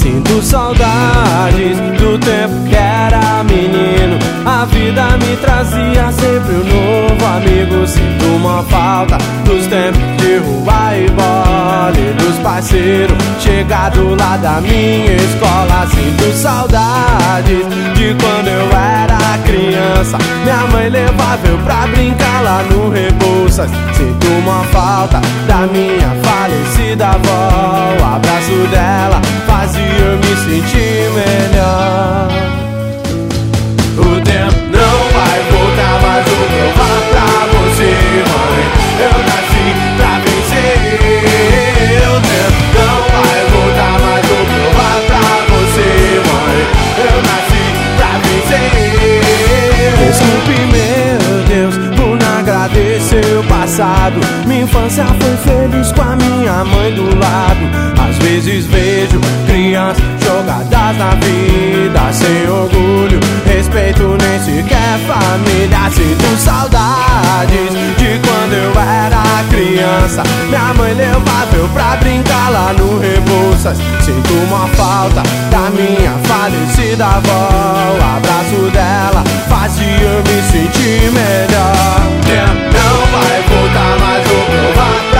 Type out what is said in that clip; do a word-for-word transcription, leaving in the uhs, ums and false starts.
Sinto saudades do tempo que era menino. A vida me trazia sempre um novo amigo. Sinto uma falta dos tempos de rua e bola e dos parceiros chegar do lado da minha escola. Sinto saudades de quando eu era criança. Minha mãe levava eu pra brincar lá no Rebouças. Sinto uma falta da minha falecida avó. O abraço dela fazia eu me sentir melhor. O tempo não vai voltar, mas vou provar pra você, mãe, eu nasci pra vencer. O tempo não vai voltar, mas vou provar pra você, mãe, eu nasci pra vencer. Desculpe, meu Deus, por não agradecer o passado. Minha infância foi feliz com a minha mãe do lado. Às vezes vejo crianças jogadas na vida sem orgulho, respeito, nem sequer família. Sinto saudades de quando eu era criança. Minha mãe levava eu pra brincar lá no Rebouças. Sinto uma falta da minha falecida avó. O abraço dela fazia eu me sentir melhor. Não vai voltar, mas vou provar.